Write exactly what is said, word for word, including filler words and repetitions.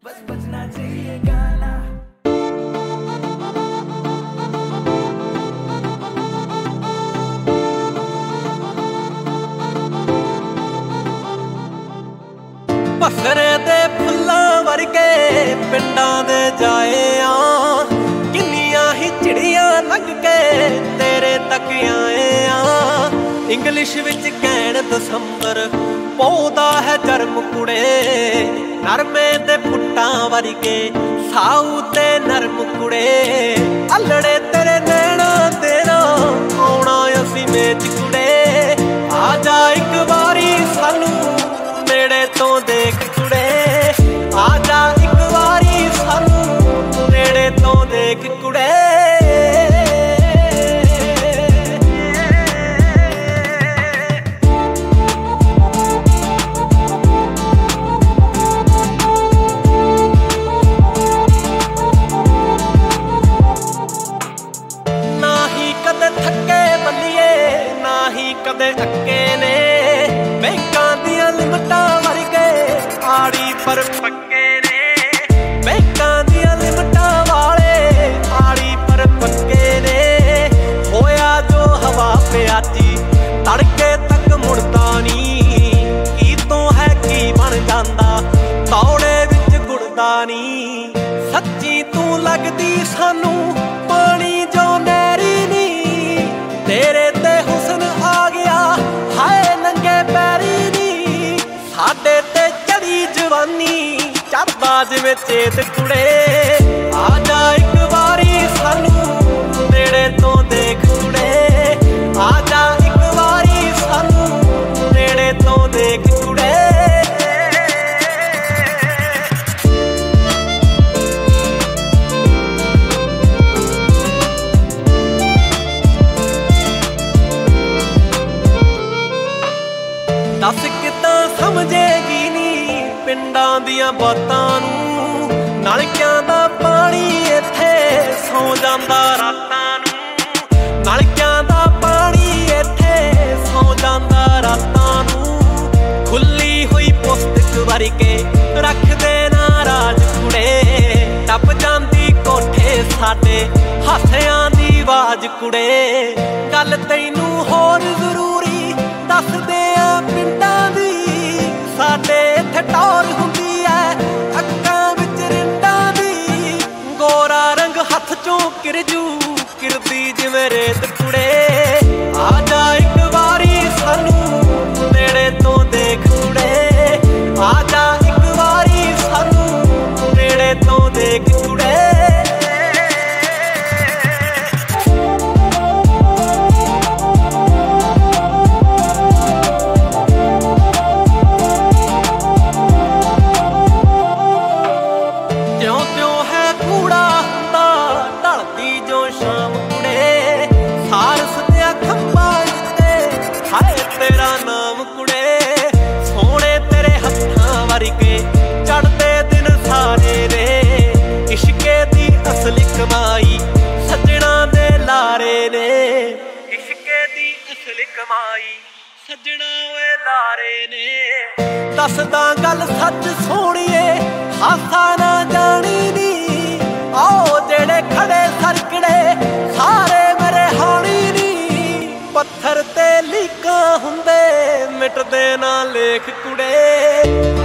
बस बजना चाहिए गाना। पसरे दे फुल्लां वर्गे पिंडां दे जाए आ, किन्नियां ही चिड़ियां लग के तेरे तक आए आ। इंग्लिश विच कहण दसंबर पौधा है जरम कुड़े, नरमे दे फुट्टां वर्गे साऊ ते नरम कुड़े। अलड़े तेरे नैना तेरा आउणा असीं मेच कुड़े, आ जा इक वारी सानू नेड़े तो देख कुड़े, आ जा इक वारी सानू नेड़े तो देख कुड़े। ना ही कदे थके बल्लिए ना ही कदे अक्के ने, बैंकां दियां लिमटां वर्गे आड़ी पर पक्के ने। बैंकां दियां लिमटां वाले आड़ी पर पक्के ने, होया जो हवा प्याजी तड़के तक मुड़दा नी। की तो है की बन जांदा तौड़े विच गुड़दा नी। सच्ची तू लगदी सानू पानी जो नैरी नी, तेरे ते हुस्न आ गया हाय नंगे पैरी नी। साडे ते चढ़ी जवानी चढ़दा जिवें चेत कुड़े, आ जा इक वारी सानू नेड़े तो देख कुड़े, आ जा इक वारी सानू नेड़े तो देख कुड़े। दस किदां समझेगी नी पिंडां दियां बातां नूं, नलकियां दा पानी इत्थे सौ जांदा रातां नूं। नलकियां दा पानी इत्थे सौ जांदा रातां नूं। खुली हुई पुस्तक वर्गे रखदे ना राज कुड़े, टप जांदी कोठे साडे हासियां दी आवाज कुड़े। गल तैनू होर जरूरी दसदे आ पिंडां दी, साडे इत्थे टौर हुंदी ऐ अक्कां विच रिंडां दी। गोरा रंग हत्थ चों किरजू किरदी जिवें रेत कुड़े, आ जा इक वारी सानू नेड़े तो देख कुड़े, आ जा इक वारी सानू नेड़े तो देख कुड़े। चढ़दे दिन सारे रे इश्के दी असली कमाई सजना दे लारे ने। इश्के दी असली कमाई सजना वे लारे ने। दसदा गल सच सोहणिए हासा ना जानी नी, आओ जेड़े खड़े सरकड़े सारे मेरे हानी नी। पत्थर ते लीकां हुंदे मिटदे ना लेख कुड़े।